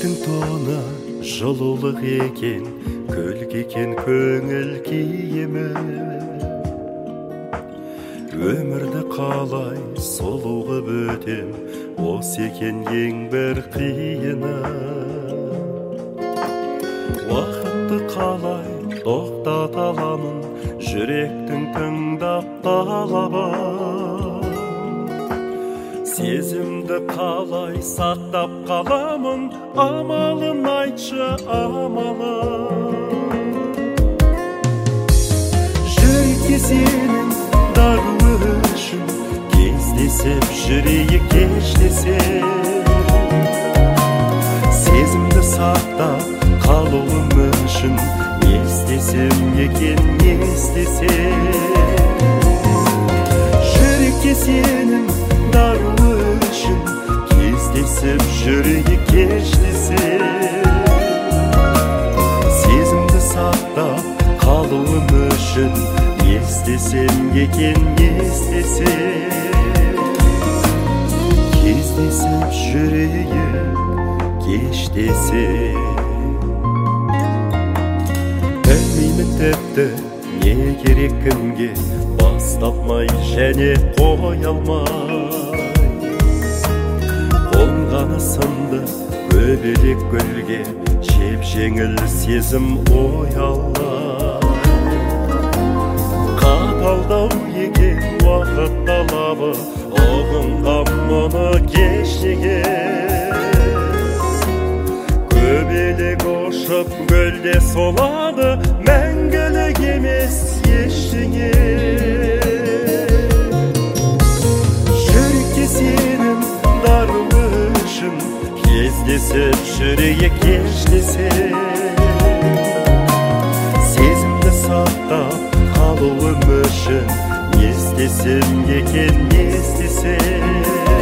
жүректің тоны жылулық екен, көлге екен көңіл киімі. Өмірді қалай сұлу қып өтем, осы екен ең бір қиыны. Уақытты қалай тоқтата аламын, жүректің тыңдап талабын. Сезімді қалай сақтап қаламын, амалын айтшы амалын. Жүрекке сенің даруы үшін, кездесіп жүрейік кештесіп. Сезімді сақтап қалуым үшін, не істесем екен, не істесем. Жүрекке сенің даруы үшін, кездесіп жүрейік кештесіп. Сезімді сақтап қалуым үшін, не істесем екен, не істесем. Кездесіп жүрейік кештесіп. Білмеймін тіпті не керек кімге, бастапмай және қоя алмай. Қонғаны сынды көбелек гүлге, жеп-жеңіл сезім оялай. Қаталдау екен уақыт талабы, ұғынғам мұны кешеге. Көбелек ұшып гүлде солады, мәңгілік емес ештеңе. Жүрекке сенің даруы үшін, кездесіп жүрейік кештесіп. Сезімді сақтап қалуым үшін, не істесем екен, не істесем.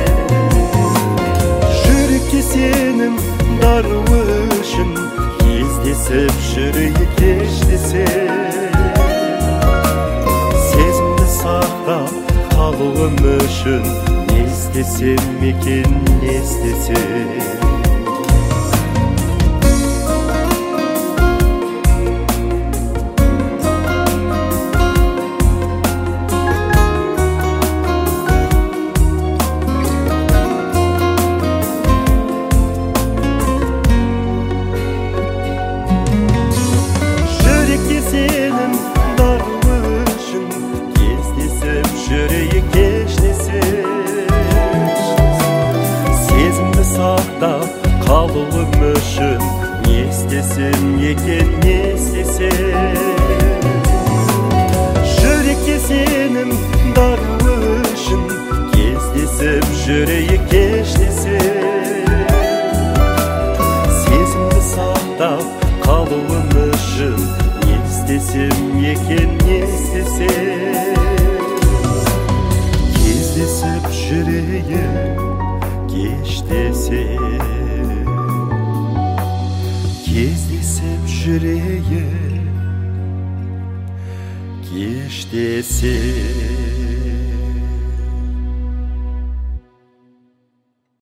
Жүрекке сенің даруы үшін, кездесіп жүрейік кештесіп. Сезімді сақтап қалуым үшін, не істесем екен, не істесем. Сенің даруы үшін, кездесіп жүрейік кештесіп. Сезімді сақтап қалуым үшін, не істесем екен, не істесем. Жүрекке сенің даруы үшін, кездесіп жүрейік кештесіп. Сезімді сақтап қалуым үшін, не істесем екен, не істесем. Кездесіп жүрейік кештесіп. Кездесіп жүрейік кештесіп.